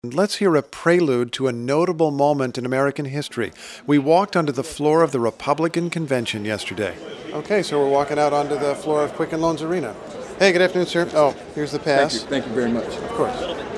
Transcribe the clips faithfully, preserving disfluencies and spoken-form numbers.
Let's hear a prelude to a notable moment in American history. We walked onto the floor of the Republican convention yesterday. Okay, so we're walking out onto the floor of Quicken Loans Arena. Hey, good afternoon, sir. Oh, here's the pass. Thank you, Thank you very much. Of course.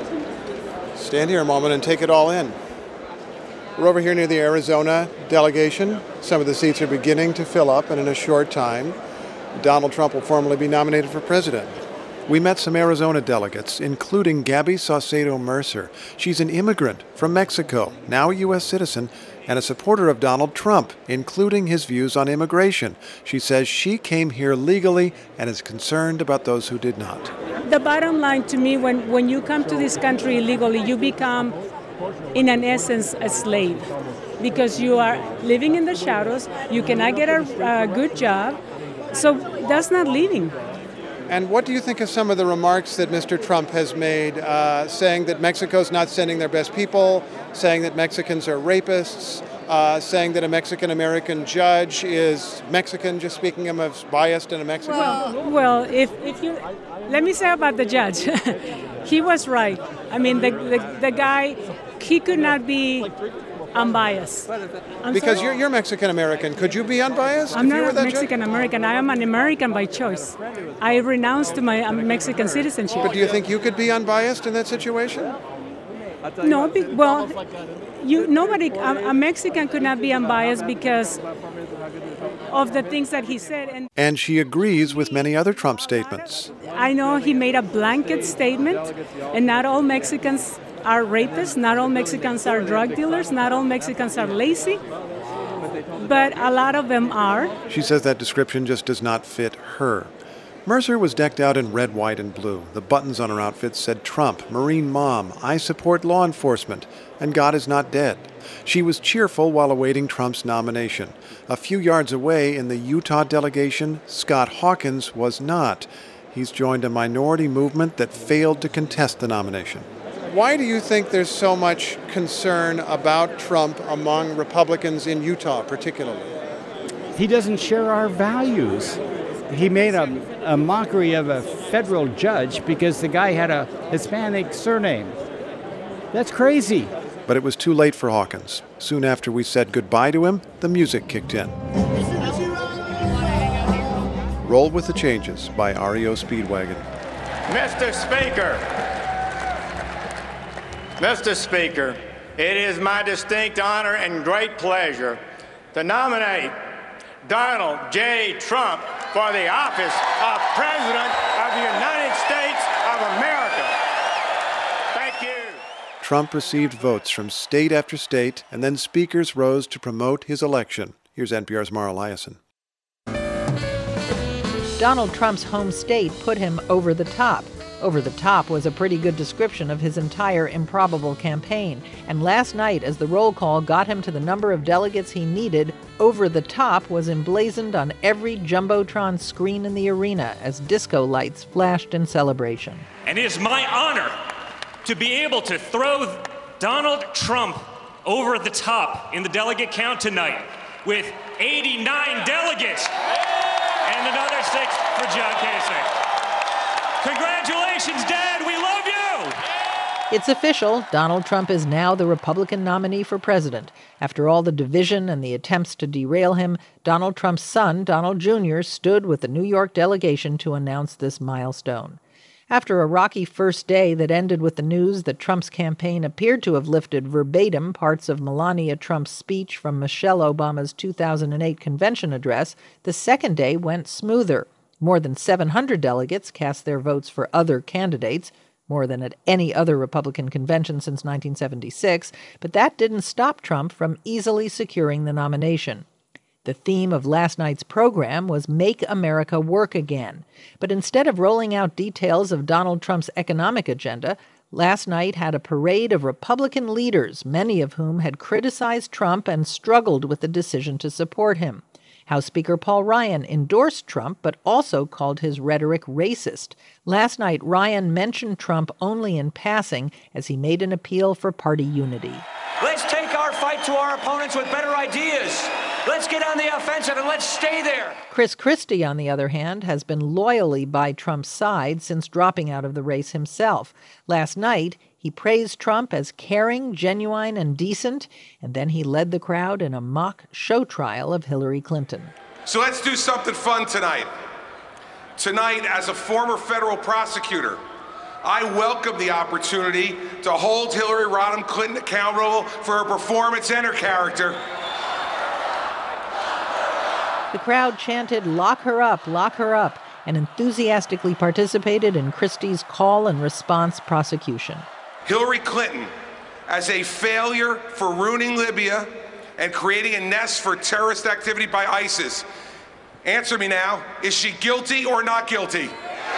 Stand here a moment and take it all in. We're over here near the Arizona delegation. Some of the seats are beginning to fill up, and in a short time, Donald Trump will formally be nominated for president. We met some Arizona delegates, including Gabby Saucedo Mercer. She's an immigrant from Mexico, now a U S citizen, and a supporter of Donald Trump, including his views on immigration. She says she came here legally and is concerned about those who did not. The bottom line to me, when, when you come to this country illegally, you become, in an essence, a slave. Because you are living in the shadows, you cannot get a, a good job, so that's not living. And what do you think of some of the remarks that Mister Trump has made, uh, saying that Mexico's not sending their best people, saying that Mexicans are rapists, uh, saying that a Mexican-American judge is Mexican, just speaking him as biased and a Mexican? Well, well if, if you... Let me say about the judge. He was right. I mean, the, the, the guy, he could not be unbiased. I'm because sorry? you're, you're Mexican-American. Could you be unbiased? I'm if you not were that Mexican-American. I am an American by choice. I renounced to my um, Mexican citizenship. But do you think you could be unbiased in that situation? No, be, well, you nobody, a, a Mexican could not be unbiased because of the things that he said. And, and she agrees with many other Trump statements. I know he made a blanket statement, and not all Mexicans are rapists, not all Mexicans are drug dealers, not all Mexicans are lazy, but a lot of them are. She says that description just does not fit her. Mercer was decked out in red, white, and blue. The buttons on her outfit said Trump, Marine Mom, I support law enforcement, and God is not dead. She was cheerful while awaiting Trump's nomination. A few yards away in the Utah delegation, Scott Hawkins was not. He's joined a minority movement that failed to contest the nomination. Why do you think there's so much concern about Trump among Republicans in Utah, particularly? He doesn't share our values. He made a, a mockery of a federal judge because the guy had a Hispanic surname. That's crazy. But it was too late for Hawkins. Soon after we said goodbye to him, the music kicked in. Roll with the Changes by R E O Speedwagon. Mister Speaker, Mister Speaker, it is my distinct honor and great pleasure to nominate Donald J. Trump for the office of President of the United States of America. Thank you. Trump received votes from state after state, and then speakers rose to promote his election. Here's N P R's Mara Liasson. Donald Trump's home state put him over the top. Over the top was a pretty good description of his entire improbable campaign. And last night, as the roll call got him to the number of delegates he needed, over the top was emblazoned on every Jumbotron screen in the arena as disco lights flashed in celebration. And it is my honor to be able to throw Donald Trump over the top in the delegate count tonight with eighty-nine delegates and another six for John Kasich. Congratulations, Dad. We love you. It's official. Donald Trump is now the Republican nominee for president. After all the division and the attempts to derail him, Donald Trump's son, Donald Junior, stood with the New York delegation to announce this milestone. After a rocky first day that ended with the news that Trump's campaign appeared to have lifted verbatim parts of Melania Trump's speech from Michelle Obama's two thousand eight convention address, the second day went smoother. More than seven hundred delegates cast their votes for other candidates, more than at any other Republican convention since nineteen seventy-six, but that didn't stop Trump from easily securing the nomination. The theme of last night's program was Make America Work Again. But instead of rolling out details of Donald Trump's economic agenda, last night had a parade of Republican leaders, many of whom had criticized Trump and struggled with the decision to support him. House Speaker Paul Ryan endorsed Trump, but also called his rhetoric racist. Last night, Ryan mentioned Trump only in passing as he made an appeal for party unity. Let's take our fight to our opponents with better ideas. Let's get on the offensive and let's stay there. Chris Christie, on the other hand, has been loyally by Trump's side since dropping out of the race himself. Last night, he He praised Trump as caring, genuine, and decent, and then he led the crowd in a mock show trial of Hillary Clinton. So let's do something fun tonight. Tonight, as a former federal prosecutor, I welcome the opportunity to hold Hillary Rodham Clinton accountable for her performance and her character. The crowd chanted, "Lock her up, lock her up," and enthusiastically participated in Christie's call and response prosecution. Hillary Clinton, as a failure for ruining Libya and creating a nest for terrorist activity by ISIS. Answer me now, is she guilty or not guilty?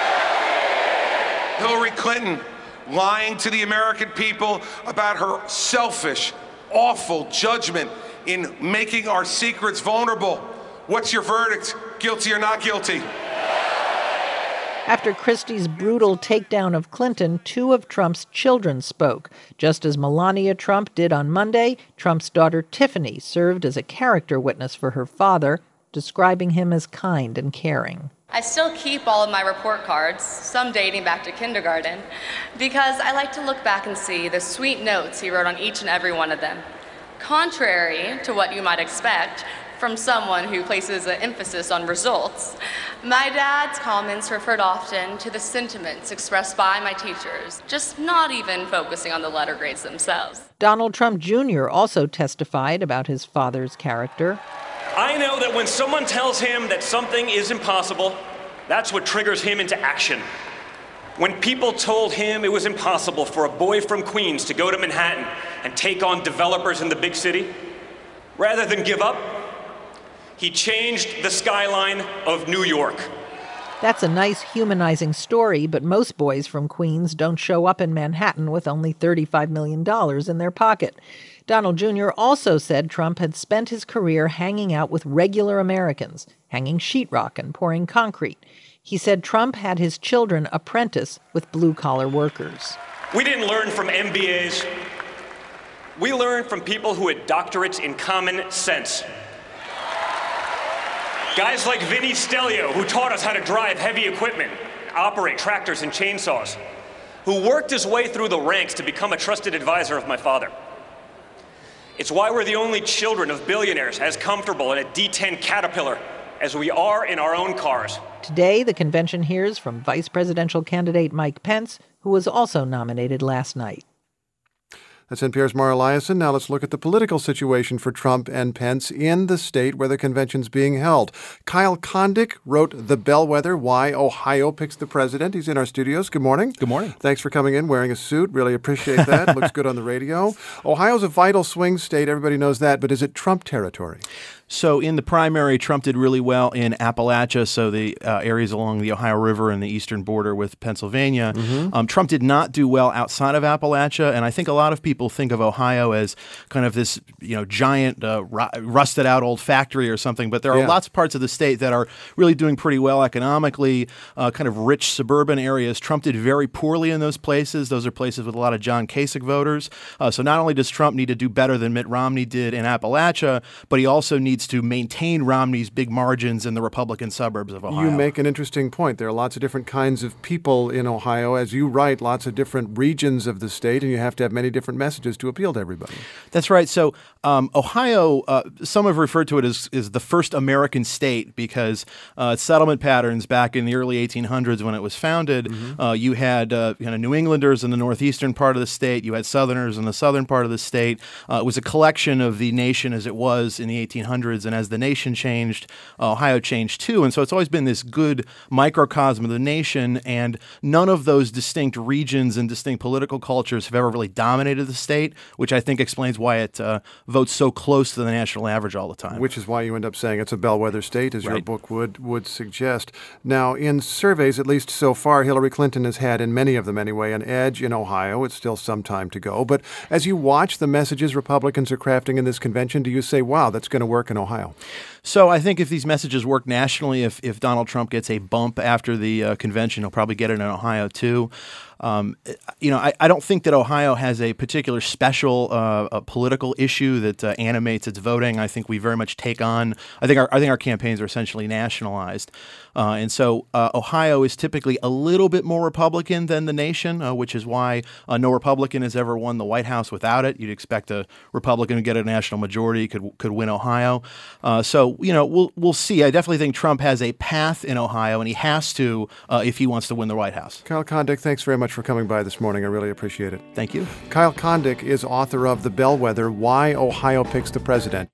Hillary Clinton lying to the American people about her selfish, awful judgment in making our secrets vulnerable. What's your verdict? Guilty or not guilty? After Christie's brutal takedown of Clinton, two of Trump's children spoke. Just as Melania Trump did on Monday, Trump's daughter Tiffany served as a character witness for her father, describing him as kind and caring. I still keep all of my report cards, some dating back to kindergarten, because I like to look back and see the sweet notes he wrote on each and every one of them. Contrary to what you might expect from someone who places an emphasis on results, my dad's comments referred often to the sentiments expressed by my teachers, just not even focusing on the letter grades themselves. Donald Trump Junior also testified about his father's character. I know that when someone tells him that something is impossible, that's what triggers him into action. When people told him it was impossible for a boy from Queens to go to Manhattan and take on developers in the big city, rather than give up, he changed the skyline of New York. That's a nice humanizing story, but most boys from Queens don't show up in Manhattan with only thirty-five million dollars in their pocket. Donald Junior also said Trump had spent his career hanging out with regular Americans, hanging sheetrock and pouring concrete. He said Trump had his children apprentice with blue-collar workers. We didn't learn from M B As. We learned from people who had doctorates in common sense. Guys like Vinny Stelio, who taught us how to drive heavy equipment, operate tractors and chainsaws, who worked his way through the ranks to become a trusted advisor of my father. It's why we're the only children of billionaires as comfortable in a D ten Caterpillar as we are in our own cars. Today, the convention hears from vice presidential candidate Mike Pence, who was also nominated last night. That's N P R's Mara Liasson. Now let's look at the political situation for Trump and Pence in the state where the convention's being held. Kyle Kondik wrote The Bellwether, Why Ohio Picks the President. He's in our studios. Good morning. Good morning. Thanks for coming in wearing a suit. Really appreciate that. Looks good on the radio. Ohio's a vital swing state. Everybody knows that. But is it Trump territory? So in the primary, Trump did really well in Appalachia, so the uh, areas along the Ohio River and the eastern border with Pennsylvania. Mm-hmm. Um, Trump did not do well outside of Appalachia, and I think a lot of people think of Ohio as kind of this, you know, giant, uh, rusted out old factory or something, but there are yeah. lots of parts of the state that are really doing pretty well economically, uh, kind of rich suburban areas. Trump did very poorly in those places. Those are places with a lot of John Kasich voters. Uh, so not only does Trump need to do better than Mitt Romney did in Appalachia, but he also needs to maintain Romney's big margins in the Republican suburbs of Ohio. You make an interesting point. There are lots of different kinds of people in Ohio. As you write, lots of different regions of the state, and you have to have many different messages to appeal to everybody. That's right. So um, Ohio, uh, some have referred to it as, as the first American state because uh, settlement patterns back in the early eighteen hundreds when it was founded, mm-hmm. uh, you had uh, you know, New Englanders in the northeastern part of the state, you had Southerners in the southern part of the state. Uh, it was a collection of the nation as it was in the eighteen hundreds. And as the nation changed, uh, Ohio changed too. And so it's always been this good microcosm of the nation. And none of those distinct regions and distinct political cultures have ever really dominated the state, which I think explains why it uh, votes so close to the national average all the time. Which is why you end up saying it's a bellwether state, as right. your book would, would suggest. Now, in surveys, at least so far, Hillary Clinton has had, in many of them anyway, an edge in Ohio. It's still some time to go. But as you watch the messages Republicans are crafting in this convention, do you say, wow, that's going to work in Ohio? So I think if these messages work nationally, if, if Donald Trump gets a bump after the uh, convention, he'll probably get it in Ohio too. Um, you know, I, I don't think that Ohio has a particular special uh, a political issue that uh, animates its voting. I think we very much take on. I think our I think our campaigns are essentially nationalized, uh, and so uh, Ohio is typically a little bit more Republican than the nation, uh, which is why uh, no Republican has ever won the White House without it. You'd expect a Republican to get a national majority could could win Ohio. Uh, so you know, we'll we'll see. I definitely think Trump has a path in Ohio, and he has to uh, if he wants to win the White House. Kyle Kondik, thanks very much for coming by this morning. I really appreciate it. Thank you. Kyle Kondik is author of The Bellwether, Why Ohio Picks the President.